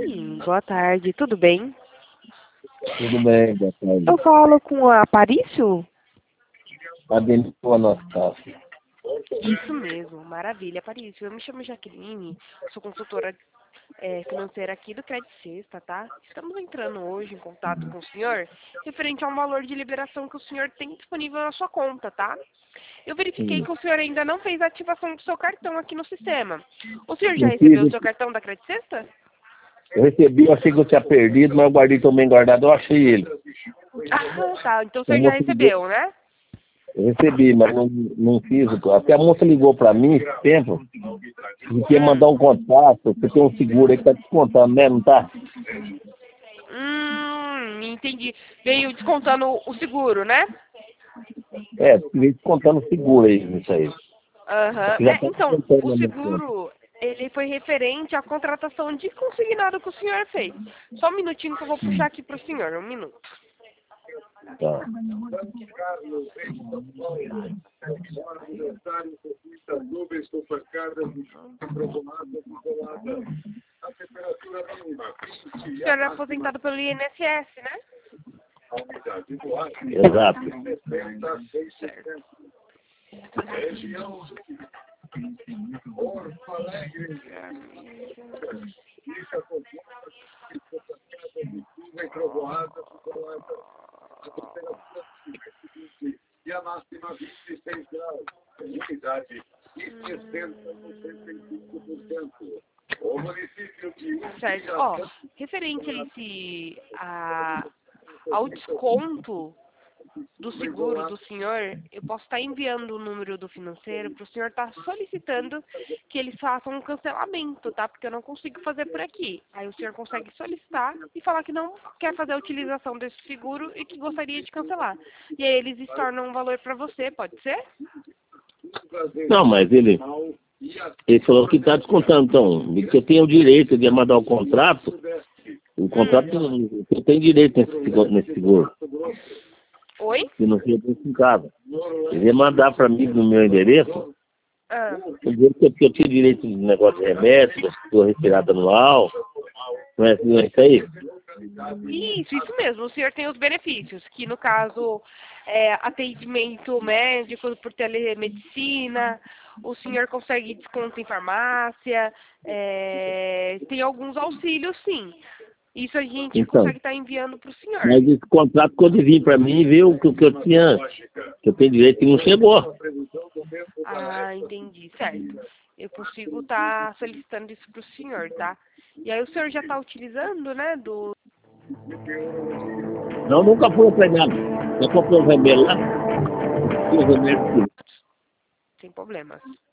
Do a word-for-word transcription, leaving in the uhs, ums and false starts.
Oi, boa tarde, tudo bem? Tudo bem, boa tarde. Eu falo com a Aparício? Abençoa a nossa. Isso mesmo, maravilha, Aparício. Eu me chamo Jaqueline, sou consultora é, financeira aqui do Credit Sexta, tá? Estamos entrando hoje em contato com o senhor referente a um valor de liberação que o senhor tem disponível na sua conta, tá? Eu verifiquei Sim. que o senhor ainda não fez a ativação do seu cartão aqui no sistema. O senhor já Não recebeu o fiz, seu cartão da Credit Sexta? eu recebi, eu achei que eu tinha perdido, mas eu guardei também guardado, eu achei ele. Ah, tá. Então o A senhor já moça ligou, recebeu, né? eu recebi, mas não, não fiz. Até a moça ligou para mim esse tempo, e quer Hum. mandar um contato, você tem um seguro aí que tá descontando, né? Não tá? Hum, entendi. Veio descontando o seguro, né? É, veio descontando o seguro aí, isso aí. Aham. Aqui já É, tá então, descontando o na minha conta. seguro, ele foi referente à contratação de consignado que o senhor fez. Só um minutinho que eu vou puxar aqui pro senhor, um minuto. Tá. O senhor é aposentado pelo I N S S, né? Exato. Certo. Certo. Ó, referente a esse, a, ao desconto do seguro do senhor, eu posso estar enviando o número do financeiro para o senhor estar solicitando que eles façam um cancelamento, tá? Porque eu não consigo fazer por aqui. Aí o senhor consegue solicitar e falar que não quer fazer a utilização desse seguro e que gostaria de cancelar. E aí eles estornam um valor para você, pode ser? Não, mas ele, ele falou que está descontando, então, que eu tenho o direito de mandar o contrato, o contrato Hum. eu tenho direito nesse seguro, nesse seguro, Oi? que não fica em casa. Ele ia mandar para mim no meu endereço, Ah. o direito que eu tinha direito de negócio de remédio, da sua retirada anual, não é, não é isso aí? Isso, isso mesmo. O senhor tem os benefícios, que no caso é atendimento médico por telemedicina, o senhor consegue desconto em farmácia, é, tem alguns auxílios, sim. Isso a gente Então, consegue estar enviando para o senhor. mas esse contrato, quando vir para mim, viu que o que eu tinha, que eu tenho direito e não chegou. Ah, entendi, certo. Eu consigo estar solicitando isso para o senhor, tá? E aí o senhor já está utilizando, né, do... Não, nunca fui empregado. Eu comprei um remédio lá, e o remédio Sem problemas.